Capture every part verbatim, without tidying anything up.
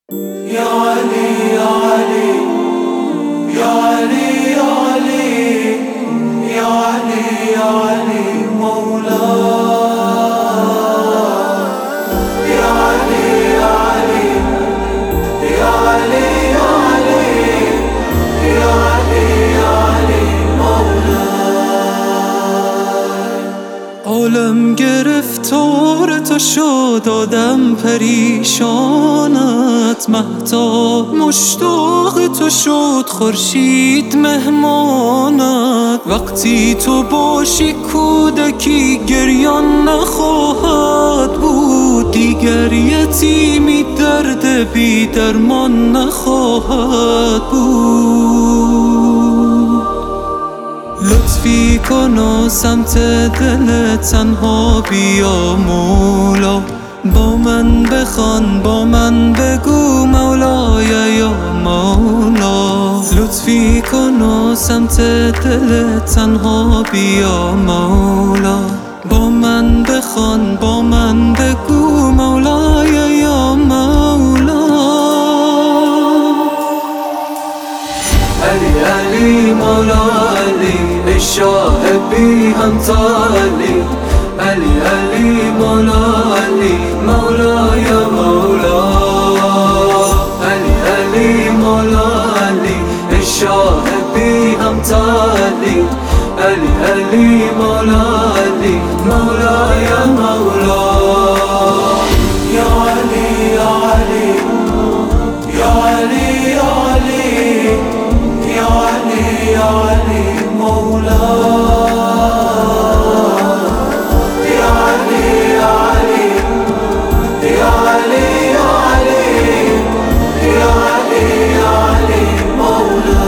يا علي يا علي يا علي يا علي يا علي يا علي مولاي يا علي يا علي يا علي يا علي يا علي يا علي مولاي. عالم گرفتار تو شد آدم پریشانت، مهتاب مشتاق تو شد خورشید مهمانت. وقتی تو باشی کودکی گریان نخواهد بود، دیگر یتیمی درد بی درمان نخواهد بود. لطفی کن و سمت دل تنها بیا مولا، با من بخوان با من بگو مولای یا مولا. لطفی کن و سمت دل تنها بیا مولا، با من بخوان با من بگو مولای یا مولا. علی علی مولا علی ای شاه بی همتا علی. علی علی مولا علی مولا یا مولا. علی علی مولا علی ای شاه بی همتا علی. علی علی مولا علی مولا یا مولا. یا علی یا علی یا علی یا علی یا علی یا علی مولا. یا علی یا علی یا علی یا علی یا علی یا علی مولا.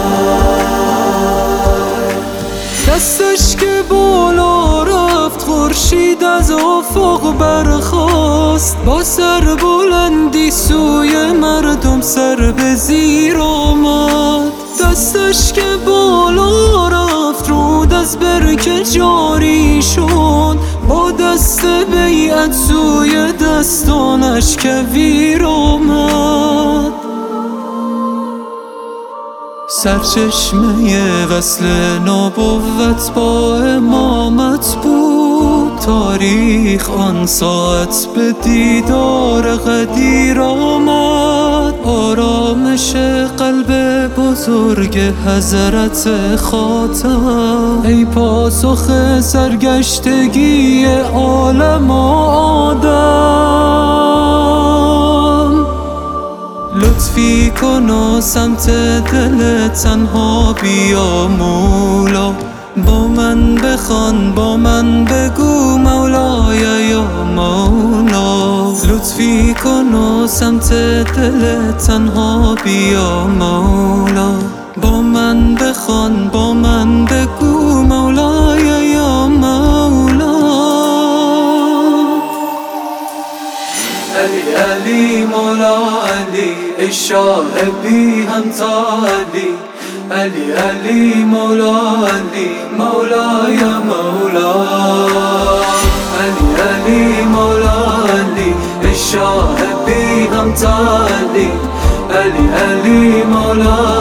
دستش که بالا رفت خورشید از افق برخاست، با سر بلندی سوی مردم سر به زیر آمد. دستش که بالا رفت رود از برکه جاری شد، با دست بیعت سوی دستانش کویر آمد. سرچشمه وصل نبوت با امامت بود، تاریخ آن ساعت به دیدار قدیر آمد. آرامش قلب بزرگ حضرت خاتم، ای پاسخ سرگشتگی عالم و آدم. لطفی کن و سمت دل تنها بیا مولا، با من بخوان با من بگو مولای یا مولا. لطفی کن و سمت دل تنها بیا مولا، با من بخوان با من بگو مولای یا مولا. علی علی مولا علی ای شاه بی همتا علی. علی علی مولا علی مولا یا مولا. علی علی مولا علی ای شاه بی همتا علی. علی علی مولا